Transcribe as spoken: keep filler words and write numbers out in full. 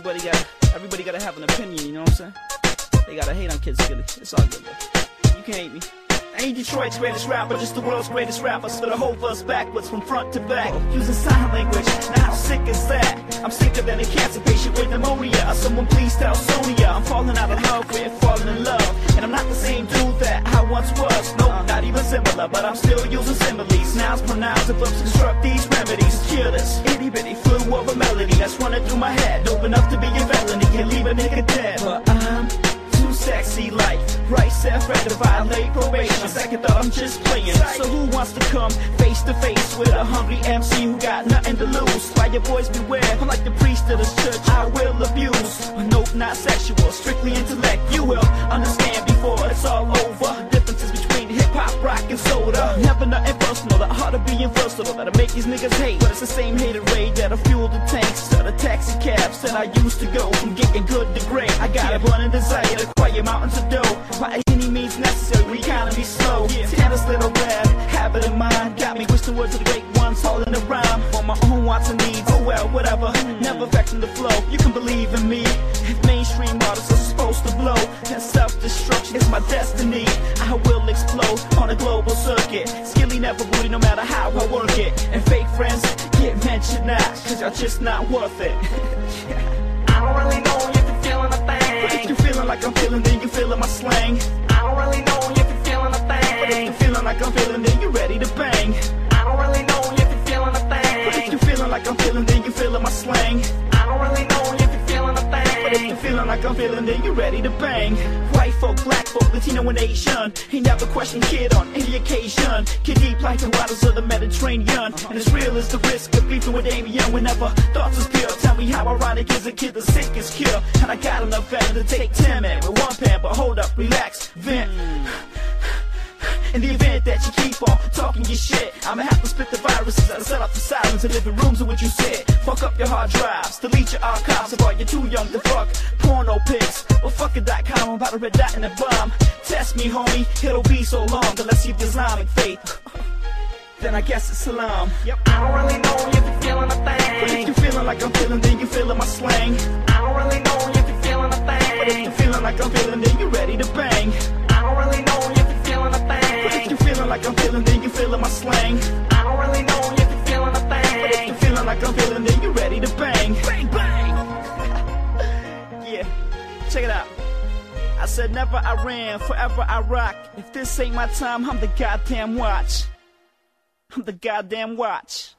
everybody got everybody gotta have an opinion, you know what I'm saying? They gotta hate on Kid Skilly. It's all good though. You can hate me. I ain't Detroit's greatest rapper, just the world's greatest rapper. So to hold us backwards from front to back, using sign language. Now how sick is that? I'm sicker than a cancer patient with pneumonia. Someone please tell Sonia I'm falling out of love with falling in love. And I'm not the same dude that I once was. Nope, not even similar, but I'm still using similes. Nouns, pronouns, and verbs construct these remedies. Cure this itty bitty flu of a melody that's running through my head. Dope enough to be a felony, can leave a nigga dead. But I'm too sexy like right self ready to violate probation. Second thought I'm just playing. So who wants to come face to face with a hungry M C who got nothing to lose? Why your boys beware, I'm like the priest of this church I will abuse. Nope, not sexual, strictly intellect. You will understand before it's all over. Differences between hip-hop, rock, and soda. Never nothing personal, the heart of being versatile that'll make these niggas hate. But it's the same hated rage that'll fuel the tanks to the taxi cabs that I used to go from getting good to great. I got a burning desire to acquire mountains of dough. By any means necessary, we economy slow. Tear this little bad habit in mind got me twisting words of the great ones, all in the rhyme for my own wants and needs. Oh well, whatever, never vexing the flow. You can believe in me. If mainstream artists are supposed to blow, then self-destruction is my destiny. I will explode on a global circuit. Skilly never booty, no matter how I work it. And fake friends get mentioned now, cause y'all just not worth it. I don't really know if you're feeling a thing. But if you're feeling like I'm feeling, then you're feeling my slang. I don't really know if you're feeling a thing. But if you're feeling like I'm feeling, then you're ready to bang. I don't really know if you're feeling a thing. But if you're feeling like I'm feeling, then you're feeling my slang. I don't really know if you're feeling a thing. But if you're feeling like I'm feeling, then you're ready to bang. White folk, black folk, Latino and Asian, ain't never question kid on any occasion. Kid deep like the waters of the Mediterranean, and as real as the risk of beefing with Damien. Whenever thoughts is pure, tell me how ironic is a kid the sickest cure. And I got enough venom to take ten men with one pen, but hold up, relax, vent. In the event that you keep on talking your shit, I'ma have to spit the viruses and set off the sirens in living rooms in which you sit. Fuck up your hard drives, delete your archives if all you're too young to fuck porno pics. Well, fuck a dot com, I'm about to red dot in the bomb. Test me, homie, it'll be so long unless you've Islamic faith. Then I guess it's salam. Yep. I don't really know if you're feeling a thing. But if you're feeling like I'm feeling, then you're feeling my slang. I don't really know if you're feeling a thing. But if you're feeling like I'm feeling, then you're ready to bang. I don't really know if you're feeling a thing. But if you're feeling like I'm feeling, then you're feeling my slang. I don't really know if you're feeling a thing. But if you're feeling like I'm feeling, then you're ready to bang. Bang, bang! Yeah, check it out. I said never I ran, forever I rock. If this ain't my time, I'm the goddamn watch. I'm the goddamn watch.